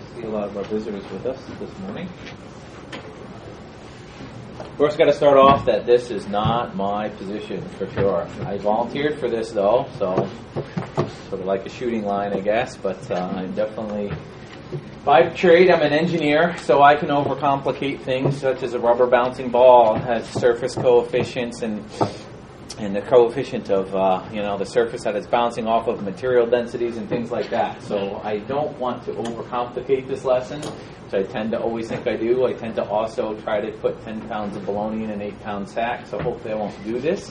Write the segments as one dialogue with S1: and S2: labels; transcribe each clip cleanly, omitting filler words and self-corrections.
S1: See a lot of our visitors with us this morning. First, got to start off that this is not my position for sure. I volunteered for this though, so sort of like a shooting line, I guess. But I'm definitely, by trade, I'm an engineer, so I can overcomplicate things, such as a rubber bouncing ball has surface coefficients and the coefficient of the surface that it's bouncing off of, material densities and things like that. So I don't want to overcomplicate this lesson, which I tend to always think I do. I tend to also try to put 10 pounds of bologna in an 8-pound sack, so hopefully I won't do this.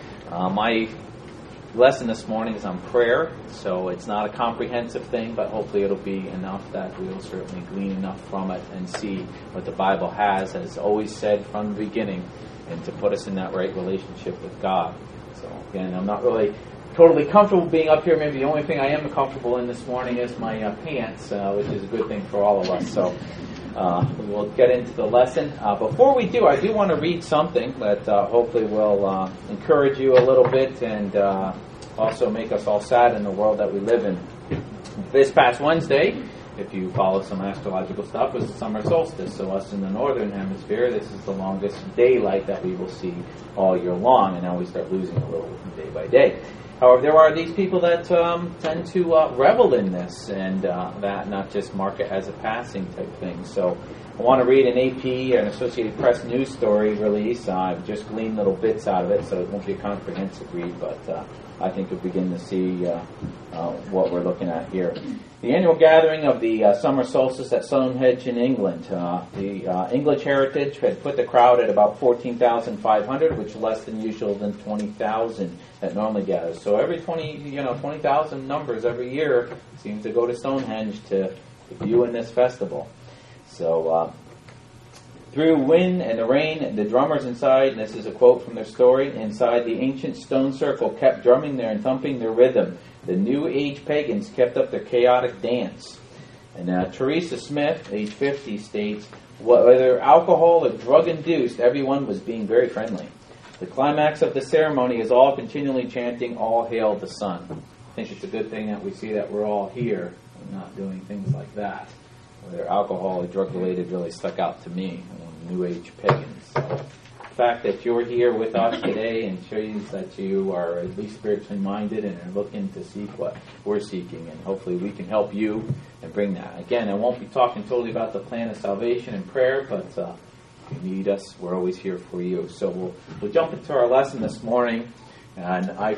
S1: My lesson this morning is on prayer, so it's not a comprehensive thing, but hopefully it'll be enough that we'll certainly glean enough from it and see what the Bible has always said from the beginning, and to put us in that right relationship with God. So again, I'm not really totally comfortable being up here. Maybe the only thing I am comfortable in this morning is my pants, which is a good thing for all of us. So we'll get into the lesson. Before we do, I do want to read something that hopefully will encourage you a little bit and also make us all sad in the world that we live in. This past Wednesday, if you follow some astrological stuff, was the summer solstice. So us in the northern hemisphere, this is the longest daylight that we will see all year long, and now we start losing a little day by day. However, there are these people that tend to revel in this, and that not just mark it as a passing type thing. So I want to read an AP, an Associated Press news story release. I've just gleaned little bits out of it, so it won't be a comprehensive read, but I think you'll begin to see what we're looking at here. The annual gathering of the summer solstice at Stonehenge in England. The English Heritage had put the crowd at about 14,500, which is less than usual than 20,000 that normally gathers. So every 20,000 numbers every year seems to go to Stonehenge to view in this festival. So through wind and the rain, the drummers inside, and this is a quote from their story, inside the ancient stone circle kept drumming there and thumping their rhythm. The New Age pagans kept up their chaotic dance. And Teresa Smith, age 50, states, whether alcohol or drug-induced, everyone was being very friendly. The climax of the ceremony is all continually chanting, "All hail the sun." I think it's a good thing that we see that we're all here and not doing things like that. Whether alcohol or drug-related really stuck out to me, New Age pagans. So the fact that you're here with us today and shows that you are at least spiritually minded and are looking to seek what we're seeking, and hopefully we can help you and bring that. Again, I won't be talking totally about the plan of salvation and prayer, but if you need us, we're always here for you. So we'll jump into our lesson this morning, and I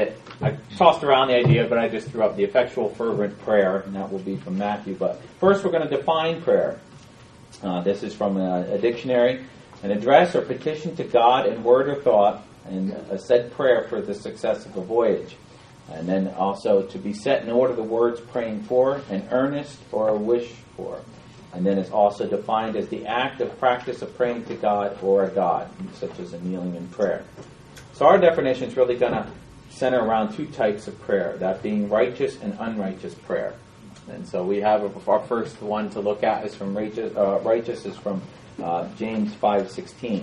S1: tossed around the idea, but I just threw up the effectual fervent prayer, and that will be from Matthew. But first we're going to define prayer. This is from a dictionary. An address or petition to God in word or thought, and a said prayer for the success of a voyage. And then also to be set in order the words praying for, an earnest or a wish for. And then it's also defined as the act of practice of praying to God or a God, such as a kneeling in prayer. So our definition is really going to center around two types of prayer, that being righteous and unrighteous prayer. And so we have our first one to look at is from righteous is from James 5:16.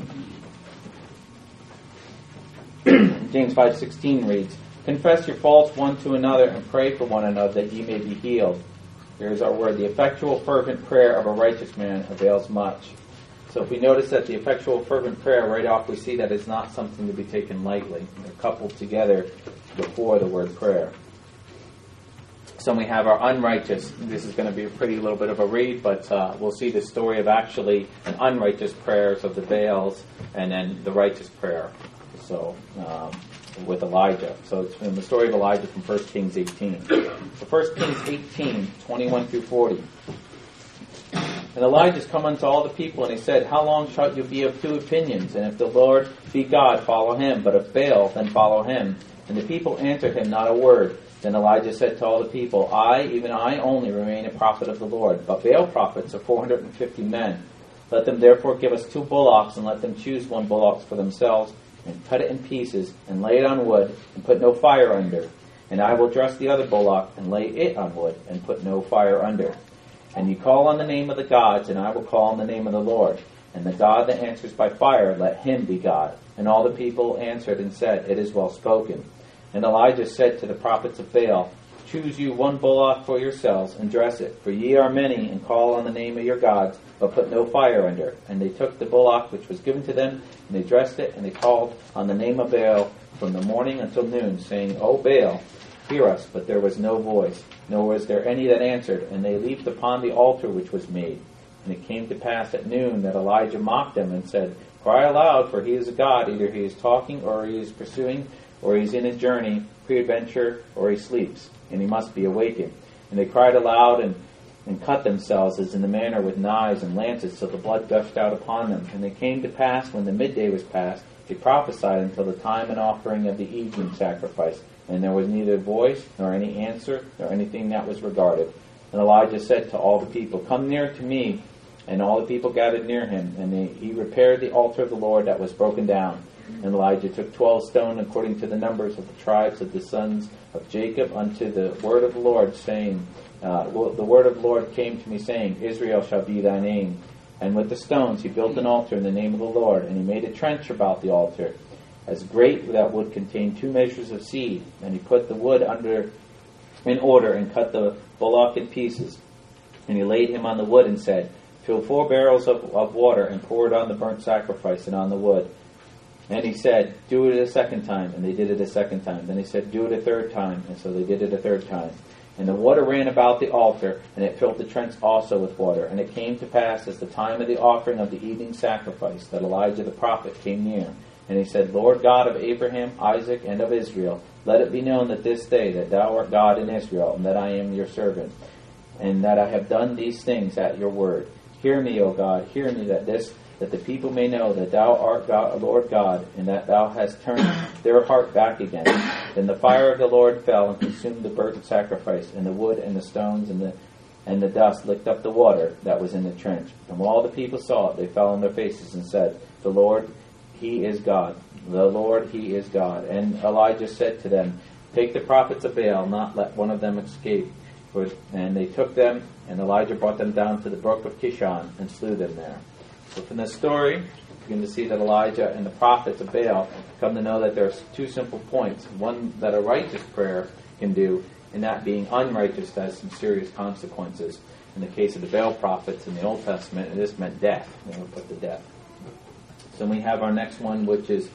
S1: James 5:16 reads, "Confess your faults one to another and pray for one another that ye may be healed." Here's our word, "The effectual fervent prayer of a righteous man avails much." So if we notice that the effectual fervent prayer, right off we see that it's not something to be taken lightly. They're coupled together before the word prayer. So we have our unrighteous. This is going to be a pretty little bit of a read, but we'll see the story of actually an unrighteous prayers of the Baals and then the righteous prayer. So with Elijah. So it's from the story of Elijah from 1 Kings 18. So 1 Kings 18, 21 through 40. "And Elijah's come unto all the people, and he said, How long shalt you be of two opinions? And if the Lord be God, follow him. But if Baal, then follow him. And the people answered him not a word. Then Elijah said to all the people, I, even I only, remain a prophet of the Lord. But Baal prophets are 450 men. Let them therefore give us 2 bullocks, and let them choose 1 bullock for themselves, and cut it in pieces, and lay it on wood, and put no fire under. And I will dress the other bullock, and lay it on wood, and put no fire under. And you call on the name of the gods, and I will call on the name of the Lord. And the God that answers by fire, let him be God. And all the people answered and said, It is well spoken. And Elijah said to the prophets of Baal, choose you one bullock for yourselves, and dress it. For ye are many, and call on the name of your gods, but put no fire under it. And they took the bullock which was given to them, and they dressed it, and they called on the name of Baal from the morning until noon, saying, O Baal, hear us. But there was no voice, nor was there any that answered. And they leaped upon the altar which was made. And it came to pass at noon that Elijah mocked them, and said, Cry aloud, for he is a god. Either he is talking, or he is pursuing, or he is in a journey, peradventure, or he sleeps, and he must be awakened. And they cried aloud, and cut themselves as in the manner with knives and lances, till the blood gushed out upon them. And it came to pass, when the midday was past, they prophesied until the time and offering of the evening sacrifice. And there was neither voice, nor any answer, nor anything that was regarded. And Elijah said to all the people, Come near to me. And all the people gathered near him, and he repaired the altar of the Lord that was broken down. And Elijah took 12 stone according to the numbers of the tribes of the sons of Jacob unto the word of the Lord, saying, the word of the Lord came to me, saying, Israel shall be thy name. And with the stones he built an altar in the name of the Lord, and he made a trench about the altar, as great that would contain 2 measures of seed. And he put the wood under in order, and cut the bullock in pieces. And he laid him on the wood, and said, Fill 4 barrels of water, and pour it on the burnt sacrifice and on the wood. And he said, Do it a second time. And they did it a second time. Then he said, Do it a third time. And so they did it a third time. And the water ran about the altar, and it filled the trench also with water. And it came to pass, as the time of the offering of the evening sacrifice, that Elijah the prophet came near. And he said, Lord God of Abraham, Isaac, and of Israel, let it be known that this day that thou art God in Israel, and that I am your servant, and that I have done these things at your word. Hear me, O God, hear me, that the people may know that thou art God, Lord God, and that thou hast turned their heart back again. Then the fire of the Lord fell and consumed the burnt sacrifice, and the wood and the stones and the dust licked up the water that was in the trench. And when all the people saw it, they fell on their faces and said, The Lord, he is God. The Lord, he is God. And Elijah said to them, Take the prophets of Baal, not let one of them escape. And they took them, and Elijah brought them down to the brook of Kishon and slew them there. So from this story, you're going to see that Elijah and the prophets of Baal come to know that there's 2 simple points. One that a righteous prayer can do, and that being unrighteous has some serious consequences. In the case of the Baal prophets in the Old Testament, this meant death. They were put to death. So we have our next one, which is,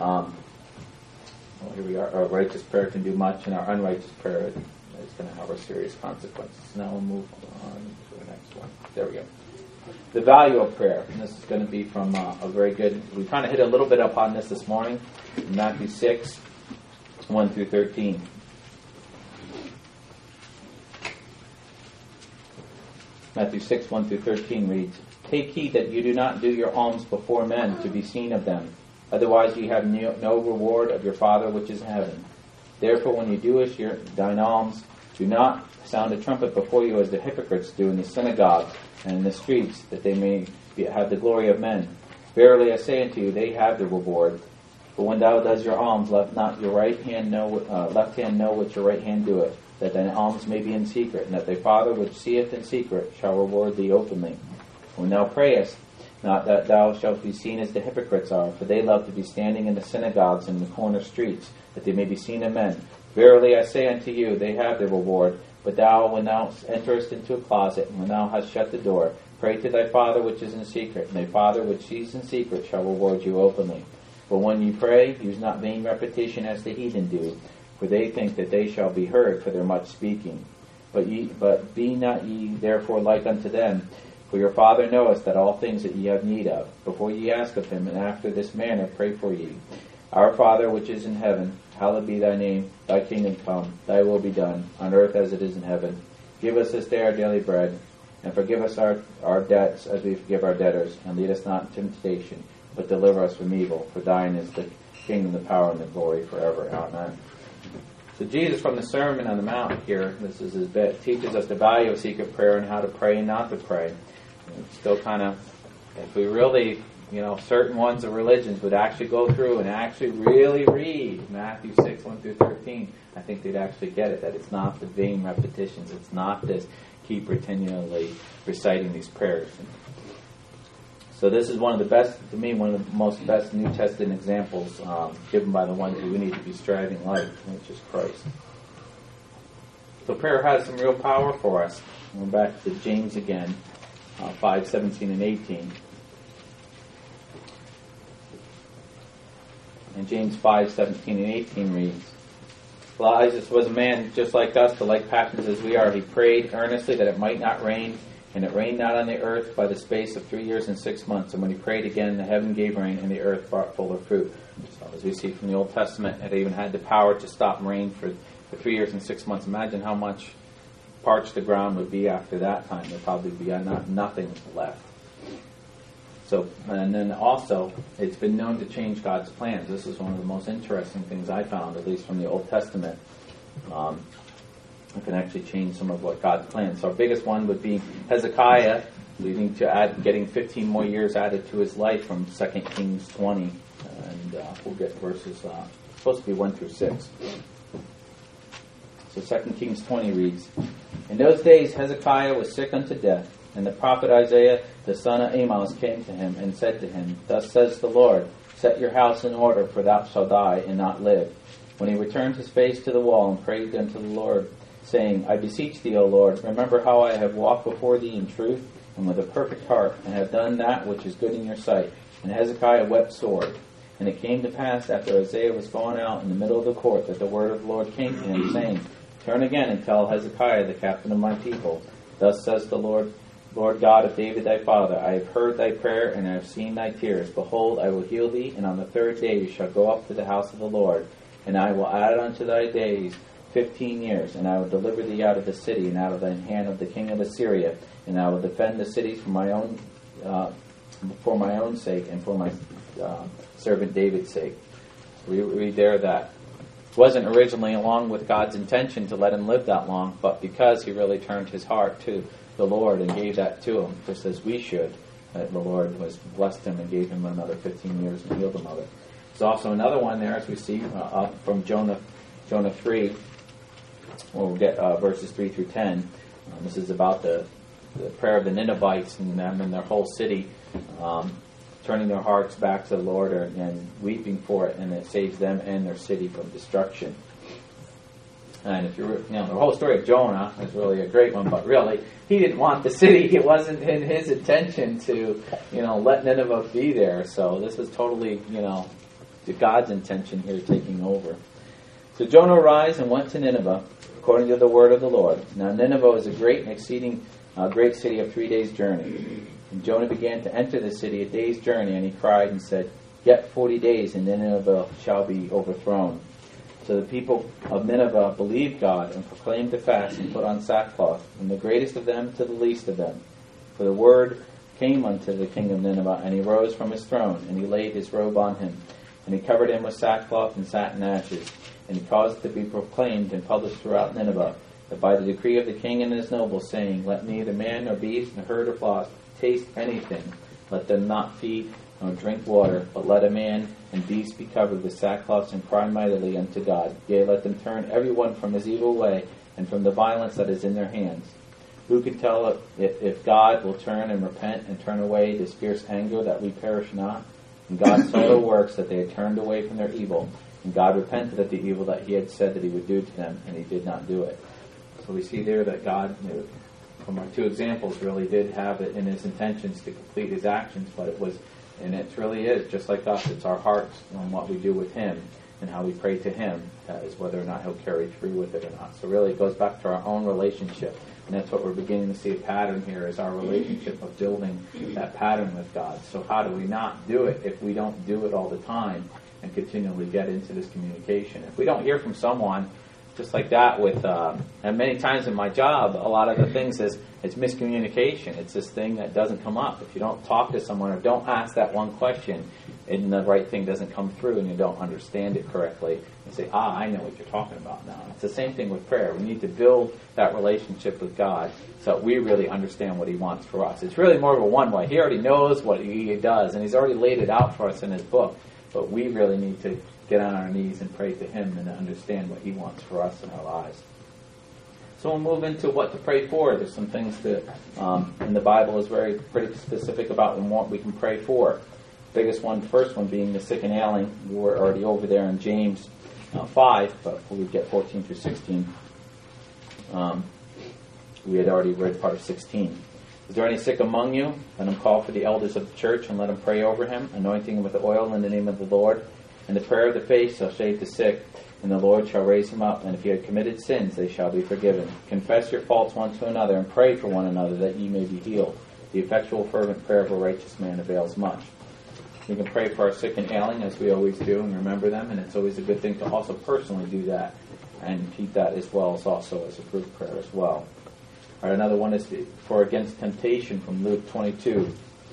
S1: here we are. Our righteous prayer can do much, and our unrighteous prayer is going to have our serious consequences. Now we'll move on to the next one. There we go. The value of prayer. And this is going to be from a very good, we kind of hit a little bit upon this morning, in Matthew 6, 1 through 13. Matthew 6, 1 through 13 reads, Take heed that you do not do your alms before men to be seen of them. Otherwise you have no reward of your Father which is in heaven. Therefore when you do thine alms, do not sound a trumpet before you as the hypocrites do in the synagogues and in the streets, that they may have the glory of men. Verily I say unto you, they have the reward. But when thou does your alms, let not your left hand know what your right hand doeth, that thine alms may be in secret, and that thy Father which seeth in secret shall reward thee openly. When thou prayest, not that thou shalt be seen as the hypocrites are, for they love to be standing in the synagogues and in the corner streets, that they may be seen of men. Verily I say unto you, they have their reward. But thou, when thou enterest into a closet, and when thou hast shut the door, pray to thy Father which is in secret, and thy Father which sees in secret shall reward you openly. But when you pray, use not vain repetition as the heathen do, for they think that they shall be heard for their much speaking. But be not ye therefore like unto them, for your Father knoweth that all things that ye have need of, before ye ask of him, and after this manner pray for ye. Our Father which is in heaven, hallowed be thy name, thy kingdom come, thy will be done, on earth as it is in heaven. Give us this day our daily bread, and forgive us our debts as we forgive our debtors, and lead us not into temptation, but deliver us from evil. For thine is the kingdom, the power, and the glory forever. Amen. So Jesus, from the Sermon on the Mount here, this is his bit, teaches us the value of secret prayer and how to pray and not to pray. And it's still kind of, if we really, certain ones of religions would actually go through and actually really read Matthew 6, 1 through 13, I think they'd actually get it, that it's not the vain repetitions. It's not this keep continually reciting these prayers. So this is one of the best, to me, one of the most best New Testament examples given by the one who we need to be striving like, which is Christ. So prayer has some real power for us. We're back to James again, 5:17 and 18. And James 5:17 and 18 reads, Elijah was a man just like us, but like passions as we are. He prayed earnestly that it might not rain, and it rained not on the earth by the space of 3 years and 6 months. And when he prayed again, the heaven gave rain, and the earth brought full of fruit. So as we see from the Old Testament, it even had the power to stop rain for 3 years and 6 months. Imagine how much parched the ground would be after that time. There'd probably be nothing left. So, and then also, it's been known to change God's plans. This is one of the most interesting things I found, at least from the Old Testament. It can actually change some of what God's plans. So our biggest one would be Hezekiah, leading to getting 15 more years added to his life from 2 Kings 20. And we'll get verses, supposed to be 1 through 6. So 2 Kings 20 reads, In those days Hezekiah was sick unto death, and the prophet Isaiah the son of Amos came to him and said to him, Thus says the Lord, Set your house in order, for thou shalt die and not live. When he returned his face to the wall and prayed unto the Lord, saying, I beseech thee, O Lord, remember how I have walked before thee in truth and with a perfect heart, and have done that which is good in your sight. And Hezekiah wept sore. And it came to pass, after Isaiah was gone out in the middle of the court, that the word of the Lord came to him, saying, Turn again and tell Hezekiah, the captain of my people, Thus says the Lord God of David thy father, I have heard thy prayer, and I have seen thy tears. Behold, I will heal thee, and on the third day you shall go up to the house of the Lord. And I will add unto thy days 15 years, and I will deliver thee out of the city, and out of the hand of the king of Assyria. And I will defend the cities for my own sake, and for my servant David's sake. We read there that it wasn't originally along with God's intention to let him live that long, but because he really turned his heart to the Lord and gave that to him, just as we should. The Lord was blessed him and gave him another 15 years and healed him of it. There's also another one there, as we see from Jonah 3. We'll get verses 3 through 10. This is about the prayer of the Ninevites and them and their whole city turning their hearts back to the Lord and weeping for it, and it saves them and their city from destruction. And if the whole story of Jonah is really a great one, but really, he didn't want the city. It wasn't in his intention to, let Nineveh be there. So this is totally, God's intention here taking over. So Jonah arose and went to Nineveh, according to the word of the Lord. Now Nineveh is a great and exceeding great city of 3 days' journey. And Jonah began to enter the city a day's journey, and he cried and said, Yet 40 days, and Nineveh shall be overthrown. So the people of Nineveh believed God and proclaimed a fast and put on sackcloth, from the greatest of them to the least of them. For the word came unto the king of Nineveh, and he rose from his throne, and he laid his robe on him, and he covered him with sackcloth and sat in ashes. And he caused it to be proclaimed and published throughout Nineveh, that by the decree of the king and his nobles, saying, Let neither man nor beast nor herd or flock taste anything, let them not feed nor drink water, but let a man and beast be covered with sackcloth and cry mightily unto God. Yea, let them turn every one from his evil way and from the violence that is in their hands. Who can tell if God will turn and repent and turn away this fierce anger, that we perish not? And God saw the works, that they had turned away from their evil, and God repented of the evil that he had said that he would do to them, and he did not do it. So we see there that God, from our two examples, really did have it in his intentions to complete his actions, but it was, and it really is, just like us, it's our hearts and what we do with him and how we pray to him is whether or not he'll carry through with it or not. So really it goes back to our own relationship, and that's what we're beginning to see a pattern here, is our relationship of building that pattern with God. So how do we not do it if we don't do it all the time and continually get into this communication? If we don't hear from someone, just like that with, and many times in my job, a lot of the things is, it's miscommunication. It's this thing that doesn't come up. If you don't talk to someone or don't ask that one question, and the right thing doesn't come through and you don't understand it correctly, and say, I know what you're talking about now. It's the same thing with prayer. We need to build that relationship with God so that we really understand what he wants for us. It's really more of a one-way. He already knows what he does, and he's already laid it out for us in his book. But we really need to get on our knees and pray to him and understand what he wants for us in our lives. So we'll move into what to pray for. There's some things that in the Bible is pretty specific about what we can pray for. The biggest one, first one being the sick and ailing. We're already over there in James 5, but we'll get 14 through 16. We had already read part of 16. Is there any sick among you? Let him call for the elders of the church and let him pray over him, anointing him with oil in the name of the Lord. And the prayer of the faith shall save the sick, and the Lord shall raise him up. And if he had committed sins, they shall be forgiven. Confess your faults one to another, and pray for one another, that ye may be healed. The effectual fervent prayer of a righteous man avails much. We can pray for our sick and ailing, as we always do, and remember them. And it's always a good thing to also personally do that, and keep that as well as also as a group prayer as well. All right, another one is for against temptation from Luke 22.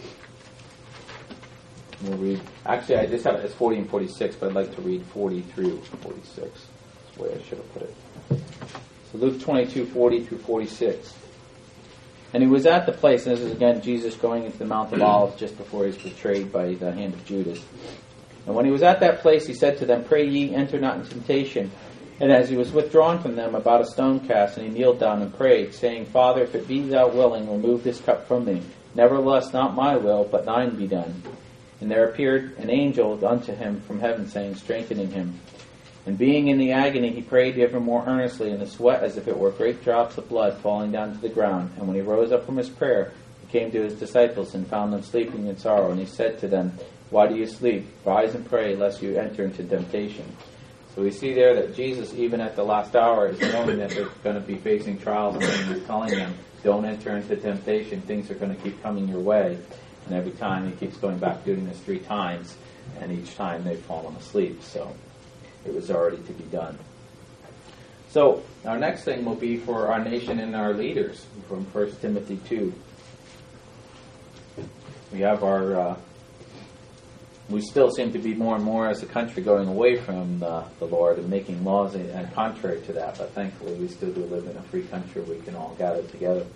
S1: We'll read. Actually, I just have it as 40 and 46, but I'd like to read 40 through 46. That's the way I should have put it. So Luke 22, 40 through 46. And he was at the place, and this is again Jesus going into the Mount of Olives just before he was betrayed by the hand of Judas. And when he was at that place, he said to them, Pray ye, enter not into temptation. And as he was withdrawn from them, about a stone cast, and he kneeled down and prayed, saying, Father, if it be thou willing, remove this cup from me. Nevertheless, not my will, but thine be done. And there appeared an angel unto him from heaven, saying, strengthening him. And being in the agony, he prayed ever more earnestly, and the sweat as if it were great drops of blood falling down to the ground. And when he rose up from his prayer, he came to his disciples, and found them sleeping in sorrow. And he said to them, Why do you sleep? Rise and pray, lest you enter into temptation. So we see there that Jesus, even at the last hour, is knowing that they're going to be facing trials, and he's telling them, don't enter into temptation. Things are going to keep coming your way. And every time he keeps going back doing this 3 times, and each time they've fallen asleep. So it was already to be done. So our next thing will be for our nation and our leaders from 1 Timothy 2. We have our... we still seem to be more and more as a country going away from the Lord and making laws and contrary to that, but thankfully we still do live in a free country where we can all gather together.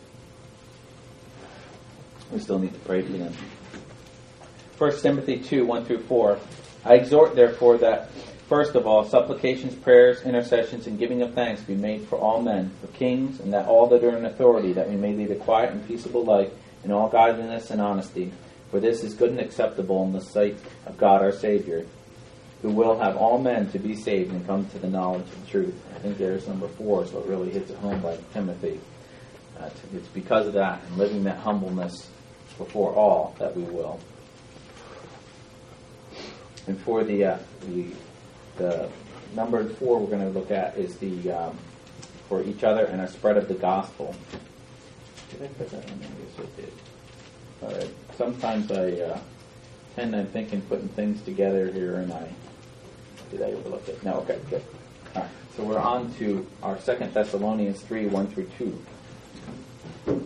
S1: We still need to pray for them. 1 Timothy 2, 1 through 4. I exhort therefore that, first of all, supplications, prayers, intercessions, and giving of thanks be made for all men, for kings, and that all that are in authority, that we may lead a quiet and peaceable life in all godliness and honesty. For this is good and acceptable in the sight of God our Savior, who will have all men to be saved and come to the knowledge of the truth. I think there's number 4, so it really hits it home by Timothy. It's because of that and living that humbleness before all that we will. And for the number 4 we're going to look at is the for each other and a spread of the gospel. Did I put that in there? Yes, I did. All right. Sometimes I tend to think in putting things together here, and did I overlook it? No, okay, good. All right, so we're on to our 2 Thessalonians 3, 1 through 2.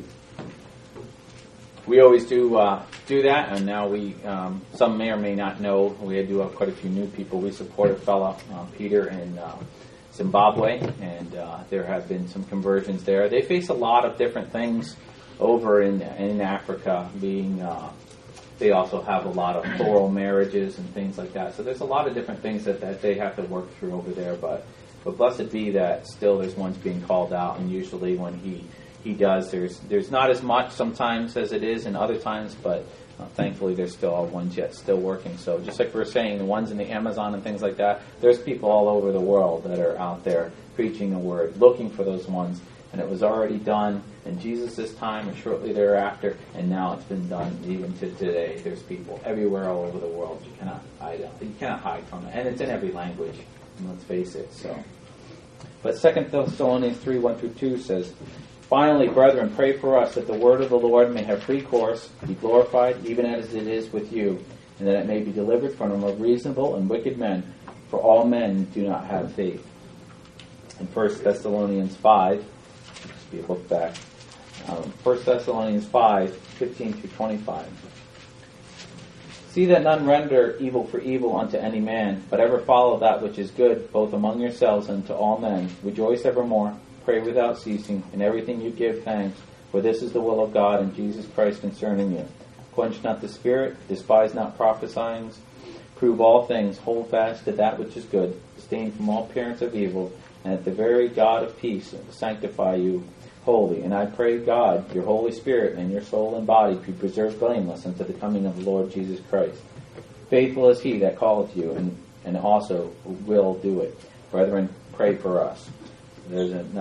S1: We always do that, and now we, some may or may not know, we do have quite a few new people. We support a fellow, Peter, in Zimbabwe, and there have been some conversions there. They face a lot of different things over in Africa, being they also have a lot of plural marriages and things like that. So there's a lot of different things that they have to work through over there. But blessed be that still there's ones being called out, and usually when he does, there's not as much sometimes as it is in other times, but thankfully there's still ones yet still working. So just like we were saying, the ones in the Amazon and things like that, there's people all over the world that are out there preaching the word, looking for those ones. And it was already done in Jesus' time and shortly thereafter, and now it's been done even to today. There's people everywhere all over the world. You cannot hide from it. And it's in every language, and let's face it. So, but 2 Thessalonians 3, 1 through 2 says, Finally, brethren, pray for us that the word of the Lord may have free course, be glorified, even as it is with you, and that it may be delivered from unreasonable and wicked men, for all men do not have faith. In 1 Thessalonians 5, just be a look back, 1 Thessalonians 5, 15 through 25. See that none render evil for evil unto any man, but ever follow that which is good, both among yourselves and to all men. Rejoice evermore, pray without ceasing, in everything you give thanks, for this is the will of God in Jesus Christ concerning you. Quench not the spirit, despise not prophesying, prove all things, hold fast to that which is good, abstain from all appearance of evil, and that the very God of peace sanctify you wholly. And I pray God, your Holy Spirit, and your soul and body be preserved blameless unto the coming of the Lord Jesus Christ. Faithful is he that calleth you, and also will do it. Brethren, pray for us. There's a nice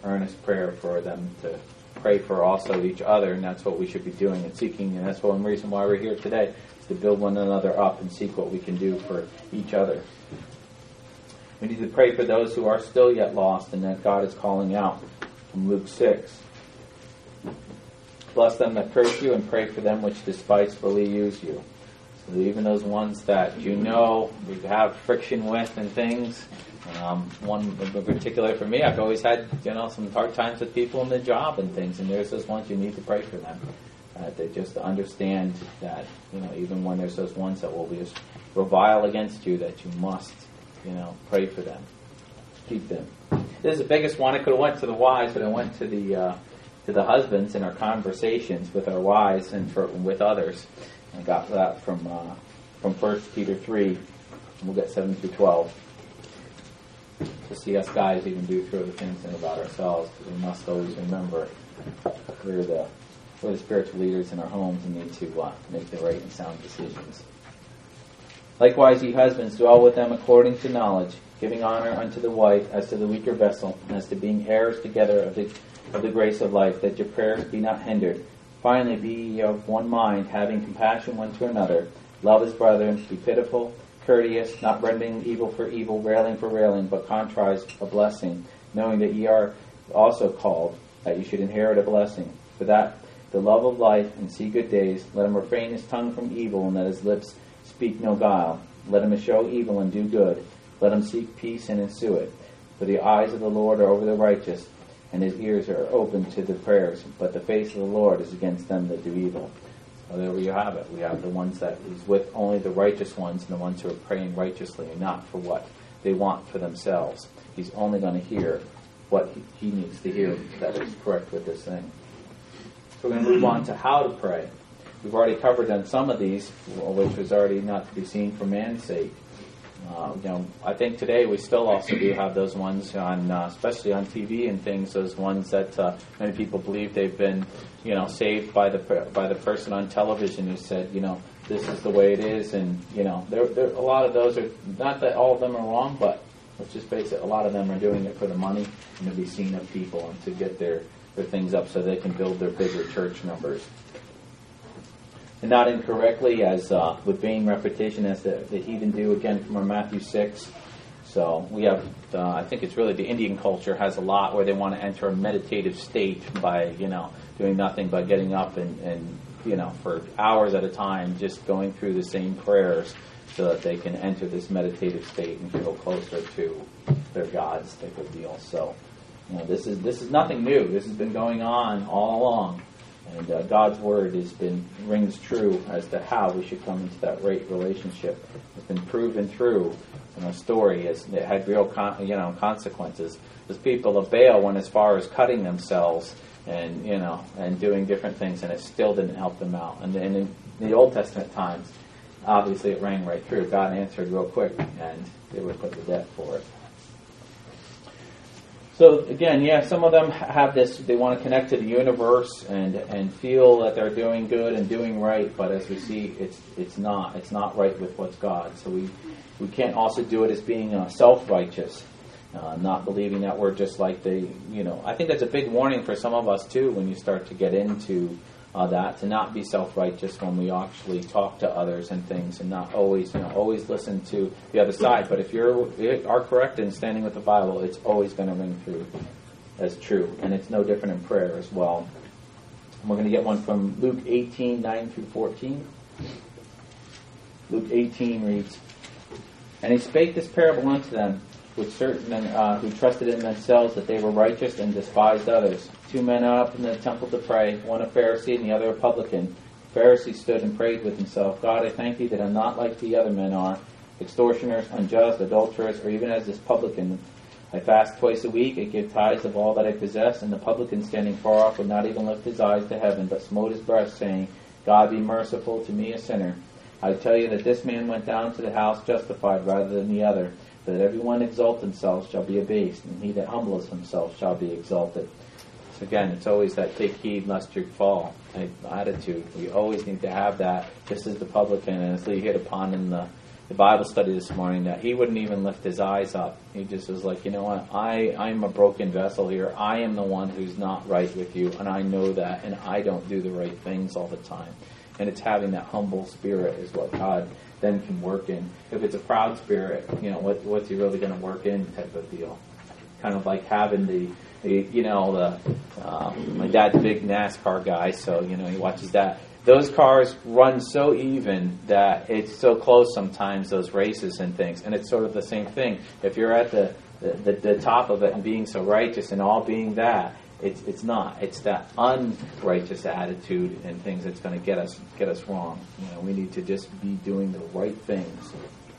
S1: earnest prayer for them to pray for also each other, and that's what we should be doing and seeking, and that's one reason why we're here today, is to build one another up and seek what we can do for each other. We need to pray for those who are still yet lost and that God is calling out, from Luke 6. Bless them that curse you and pray for them which despitefully use you. So even those ones that you have friction with and things. One in particular for me, I've always had some hard times with people in the job and things, and there's those ones you need to pray for them. They just understand that even when there's those ones that will just revile against you, that you must pray for them, keep them. This is the biggest one. I could have went to the wives, but I went to the husbands in our conversations with our wives and with others. I got that from 1 Peter 3, and we'll get 7 through 12. To see us guys even do through the things about ourselves, because we must always remember we're the spiritual leaders in our homes and need to make the right and sound decisions. Likewise, ye husbands, dwell with them according to knowledge, giving honor unto the wife as to the weaker vessel, and as to being heirs together of the grace of life, that your prayers be not hindered. Finally, be ye of one mind, having compassion one to another, love as brethren, be pitiful, courteous, not rendering evil for evil, railing for railing, but contrast a blessing, knowing that ye are also called, that ye should inherit a blessing. For that the love of life and see good days, let him refrain his tongue from evil, and let his lips speak no guile. Let him eschew evil and do good. Let him seek peace and ensue it. For the eyes of the Lord are over the righteous, and his ears are open to the prayers. But the face of the Lord is against them that do evil. So there you have it. We have the ones that is with only the righteous ones, and the ones who are praying righteously and not for what they want for themselves. He's only going to hear what he needs to hear that is correct with this thing. So we're going to move on to how to pray. We've already covered on some of these, which was already not to be seen for man's sake. I think today we still also do have those ones on, especially on TV and things. Those ones that many people believe they've been, saved by the person on television who said, this is the way it is, and there a lot of those are not that all of them are wrong, but let's just face it, a lot of them are doing it for the money and to be seen of people and to get their things up so they can build their bigger church numbers. And not incorrectly, as with vain repetition, as the heathen do, again from our Matthew 6. So we have, I think it's really the Indian culture has a lot where they want to enter a meditative state by, doing nothing but getting up and for hours at a time, just going through the same prayers so that they can enter this meditative state and feel closer to their gods type of deal. So, this is nothing new. This has been going on all along. And God's word rings true as to how we should come into that right relationship. It's been proven through in a story as it had real consequences. Those people of Baal went as far as cutting themselves and doing different things, and it still didn't help them out. And in the Old Testament times, obviously it rang right through. God answered real quick, and they were put to death for it. So again, some of them have this, they want to connect to the universe and feel that they're doing good and doing right, but as we see, it's not right with what's God. So we can't also do it as being self-righteous, not believing that we're just like I think that's a big warning for some of us too when you start to get into that, to not be self-righteous when we actually talk to others and things, and not always listen to the other side. But if you are correct in standing with the Bible, it's always going to ring through as true, and it's no different in prayer as well. And we're going to get one from Luke 18, 9 through 14. Luke 18 reads, And he spake this parable unto them, which certain men who trusted in themselves that they were righteous and despised others. 2 men up in the temple to pray, one a Pharisee and the other a publican. The Pharisee stood and prayed with himself, God, I thank thee that I'm not like the other men are, extortioners, unjust, adulterers, or even as this publican. I fast twice a week, I give tithes of all that I possess, and the publican standing far off would not even lift his eyes to heaven, but smote his breast, saying, God be merciful to me a sinner. I tell you that this man went down to the house justified rather than the other. That everyone exalt himself shall be abased, and he that humbleth himself shall be exalted. So again, it's always that take heed lest you fall attitude. We always need to have that, just as the publican, and as Lee hit upon in the Bible study this morning, that he wouldn't even lift his eyes up. He just was like, you know what, I'm a broken vessel here. I am the one who's not right with you, and I know that, and I don't do the right things all the time. And it's having that humble spirit is what God then can work in. If it's a proud spirit, what's he really going to work in type of deal? Kind of like having my dad's a big NASCAR guy, so, he watches that. Those cars run so even that it's so close sometimes, those races and things. And it's sort of the same thing. If you're at the top of it and being so righteous and all being that, it's not. It's that unrighteous attitude and things that's going to get us wrong. We need to just be doing the right things.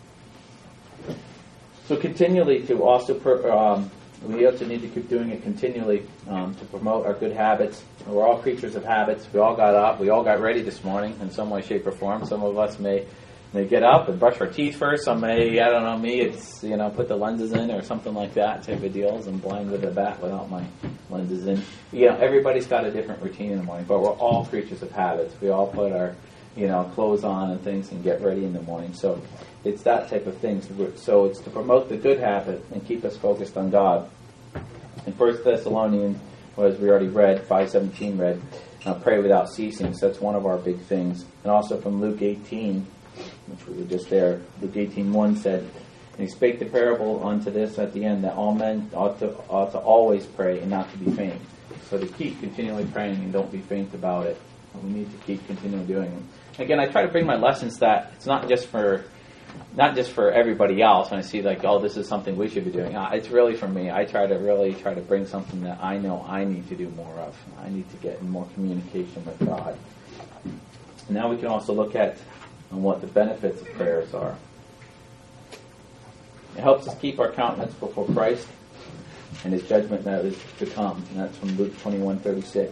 S1: So continually to also we also need to keep doing it continually to promote our good habits. We're all creatures of habits. We all got up. We all got ready this morning in some way, shape, or form. Some of us may get up and brush our teeth first. Some may, I don't know, me, it's, put the lenses in or something like that type of deals. I'm blind with a bat without my lenses in. Everybody's got a different routine in the morning, but we're all creatures of habits. We all put our, clothes on and things and get ready in the morning. So it's that type of thing. So it's to promote the good habit and keep us focused on God. In 1 Thessalonians, as we already read, 5:17 read, pray without ceasing. So that's one of our big things. And also from Luke 18, which we were just there, Luke 18:1 said, and he spake the parable unto this at the end, that all men ought to always pray and not to be faint. So to keep continually praying and don't be faint about it. We need to keep continually doing it. Again, I try to bring my lessons that it's not just for everybody else. And I see this is something we should be doing. It's really for me. I try to bring something that I know I need to do more of. I need to get in more communication with God. And now we can also look at what the benefits of prayers are. It helps us keep our countenance before Christ and His judgment that is to come. And that's from Luke 21:36.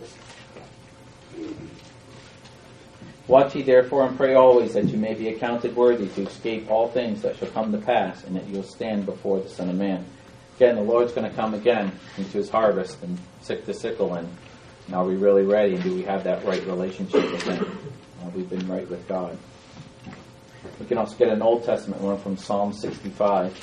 S1: Watch ye therefore and pray always, that you may be accounted worthy to escape all things that shall come to pass, and that you will stand before the Son of Man. Again, the Lord's going to come again into His harvest and sick the sickle. And are we really ready? And do we have that right relationship with Him? We've been right with God. We can also get an Old Testament one from Psalm 65.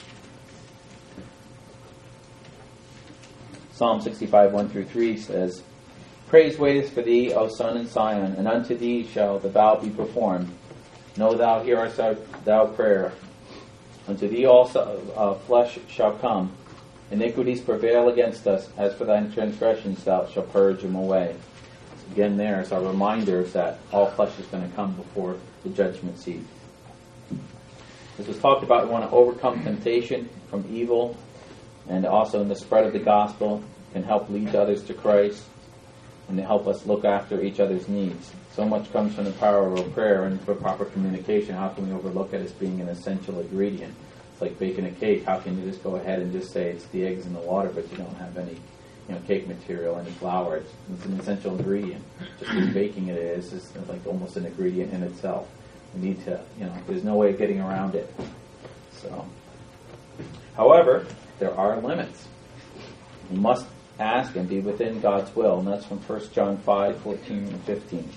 S1: Psalm 65, 1-3 says, Praise waiteth for thee, O Son in Zion, and unto thee shall the vow be performed. Know thou, hearest thou prayer. Unto thee all flesh shall come. Iniquities prevail against us. As for thy transgressions, thou shalt purge them away. So again, there's our reminders that all flesh is going to come before the judgment seat. This was talked about. We want to overcome temptation from evil, and also in the spread of the gospel can help lead others to Christ, and to help us look after each other's needs. So much comes from the power of prayer and for proper communication. How can we overlook it as being an essential ingredient? It's like baking a cake. How can you just go ahead and just say it's the eggs and the water, but you don't have any cake material, any flour? It's an essential ingredient. Just as baking it is, it's like almost an ingredient in itself. We need to, there's no way of getting around it. So, however, there are limits. We must ask and be within God's will, and that's from 1 John 5, 14 and 15.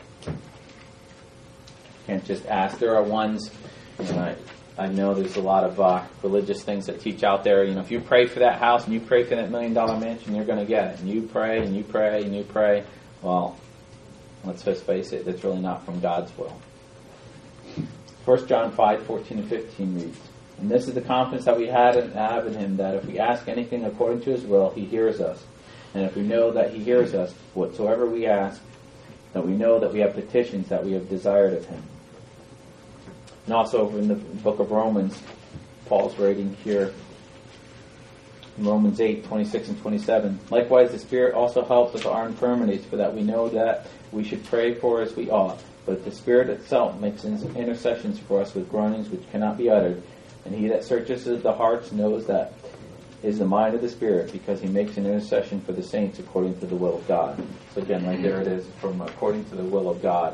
S1: Can't just ask. There are ones, I know there's a lot of religious things that teach out there, if you pray for that house and you pray for that $1 million mansion, you're going to get it. And you pray and you pray and you pray. Well, let's just face it, that's really not from God's will. 1 John 5, 14 and 15 reads, And this is the confidence that we have in Him, that if we ask anything according to His will, He hears us. And if we know that He hears us, whatsoever we ask, that we know that we have petitions that we have desired of Him. And also in the book of Romans, Paul's writing here, in Romans 8, 26 and 27, Likewise the Spirit also helps with our infirmities, for that we know that we should pray for as we ought. But the Spirit itself makes intercessions for us with groanings which cannot be uttered. And He that searches the hearts knows that is the mind of the Spirit, because He makes an intercession for the saints according to the will of God. So again, right there it is, from according to the will of God.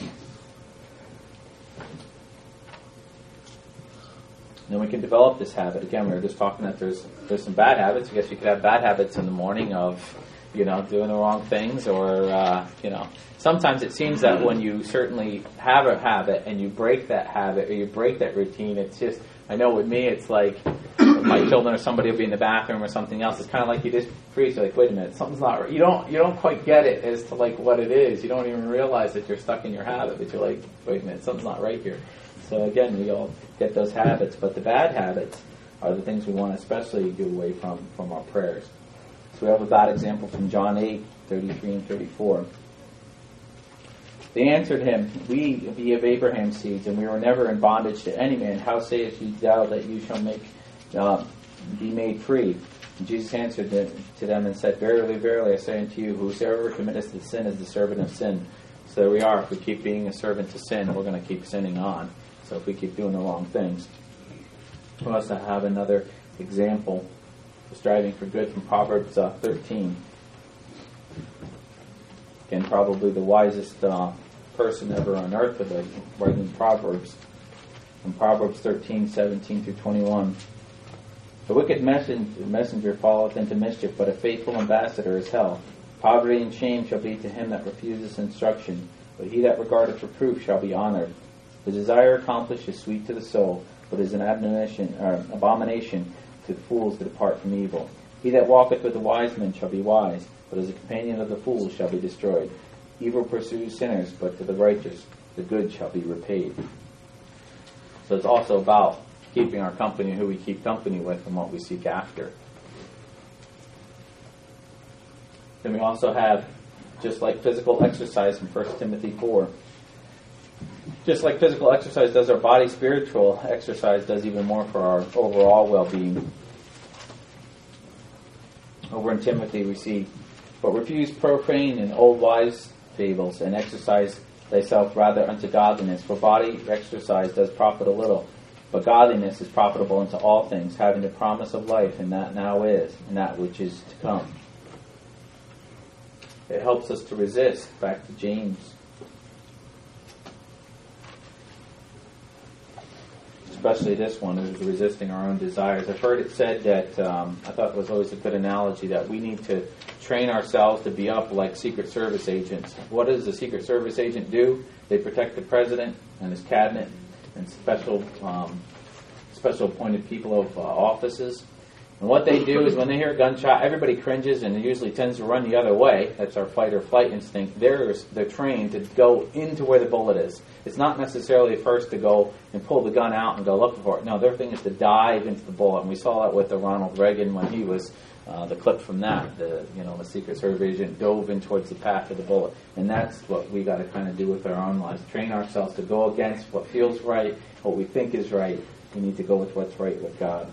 S1: Then we can develop this habit. Again, we were just talking that there's some bad habits. I guess you could have bad habits in the morning of, doing the wrong things, or sometimes it seems that when you certainly have a habit and you break that habit or you break that routine, it's just, I know with me, it's like my children or somebody will be in the bathroom or something else. It's kind of like you just freeze. You're like, wait a minute, something's not right. You don't quite get it as to like what it is. You don't even realize that you're stuck in your habit, but you're like, wait a minute, something's not right here. So again, we all get those habits, but the bad habits are the things we want to especially get away from our prayers. So we have a bad example from John 8:33 and 34. They answered him, We be of Abraham's seeds, and we were never in bondage to any man. How sayest ye thou that you shall be made free? And Jesus answered to them and said, Verily, verily, I say unto you, whosoever committeth the sin is the servant of sin. So there we are. If we keep being a servant to sin, we're going to keep sinning on. So if we keep doing the wrong things. We also have another example of striving for good from Proverbs 13. Again, probably the wisest person ever on earth with writing Proverbs. From Proverbs 13:17 through 21. The wicked messenger falleth into mischief, but a faithful ambassador is health. Poverty and shame shall be to him that refuseth instruction, but he that regardeth reproof shall be honored. The desire accomplished is sweet to the soul, but is an abomination to the fools to depart from evil. He that walketh with the wise men shall be wise, but as a companion of the fools shall be destroyed. Evil pursues sinners, but to the righteous the good shall be repaid. So it's also about keeping our company, who we keep company with, and what we seek after. Then we also have, just like physical exercise from 1 Timothy 4. Just like physical exercise does our body, spiritual exercise does even more for our overall well-being. Over in Timothy we see, But refuse profane and old wives' fables, and exercise thyself rather unto godliness. For body exercise does profit a little, but godliness is profitable unto all things, having the promise of life, and that now is, and that which is to come. It helps us to resist. Back to James. Especially this one, is resisting our own desires. I've heard it said that, I thought it was always a good analogy, that we need to train ourselves to be up like Secret Service agents. What does a Secret Service agent do? They protect the president and his cabinet and special appointed people of offices. And what they do is when they hear a gunshot, everybody cringes and usually tends to run the other way. That's our fight or flight instinct. They're trained to go into where the bullet is. It's not necessarily first to go and pull the gun out and go looking for it. No, their thing is to dive into the bullet. And we saw that with the Ronald Reagan when he was, the clip from that. The Secret Service agent dove in towards the path of the bullet. And that's what we got to kind of do with our own lives. Train ourselves to go against what feels right, what we think is right. We need to go with what's right with God.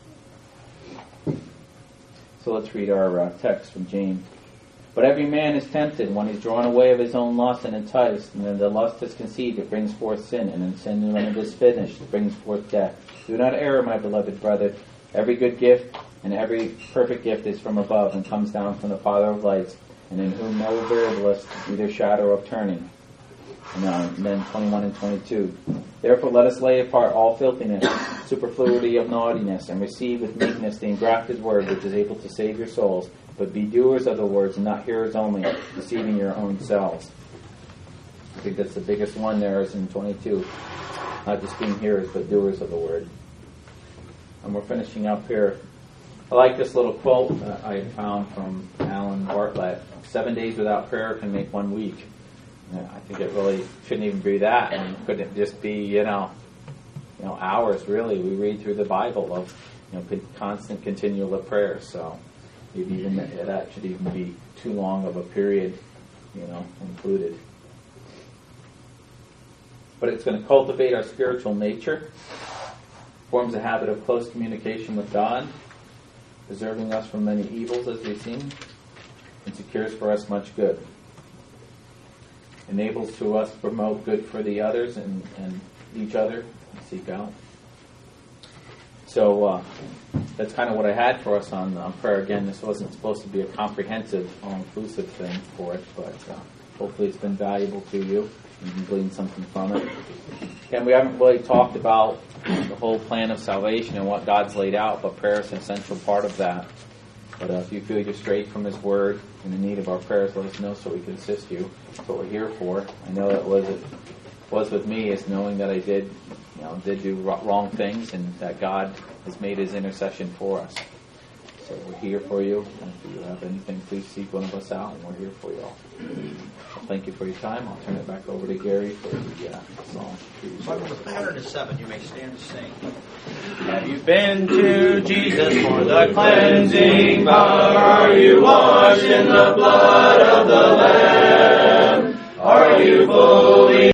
S1: So let's read our text from James. But every man is tempted when he's drawn away of his own lust and enticed. And then the lust is conceived, it brings forth sin. And then sin, when it is finished, it brings forth death. Do not err, my beloved brother. Every good gift and every perfect gift is from above and comes down from the Father of lights, and in whom no variable is neither shadow of turning. And then 21 and 22. Therefore let us lay apart all filthiness, superfluity of naughtiness, and receive with meekness the engrafted word which is able to save your souls. But be doers of the words and not hearers only, deceiving your own selves. I think that's the biggest one there is in 22. Not just being hearers, but doers of the word. And we're finishing up here. I like this little quote that I found from Alan Bartlett. 7 days without prayer can make 1 week. I think it really shouldn't even be that. I mean, couldn't it just be, hours, really? We read through the Bible of, constant continual of prayer. So maybe even that should even be too long of a period, included. But it's going to cultivate our spiritual nature, forms a habit of close communication with God, preserving us from many evils, as we've seen, and secures for us much good. Enables to us to promote good for the others and each other and seek out. So that's kind of what I had for us on prayer. Again, this wasn't supposed to be a comprehensive, all-inclusive thing for it, but hopefully it's been valuable to you and you can glean something from it. Again, we haven't really talked about the whole plan of salvation and what God's laid out, but prayer is an essential part of that. But if you feel you're strayed from His Word and in need of our prayers, let us know so we can assist you. That's what we're here for. I know that was with me, is knowing that I did do wrong things, and that God has made His intercession for us. So we're here for you. And if you have anything, please seek one of us out, and we're here for you all. Well, thank you for your time. I'll turn it back over to Gary for the song.
S2: Song number 407. You may stand and sing.
S3: Have you been to Jesus for the cleansing power? Are you washed in the blood of the Lamb? Are you fully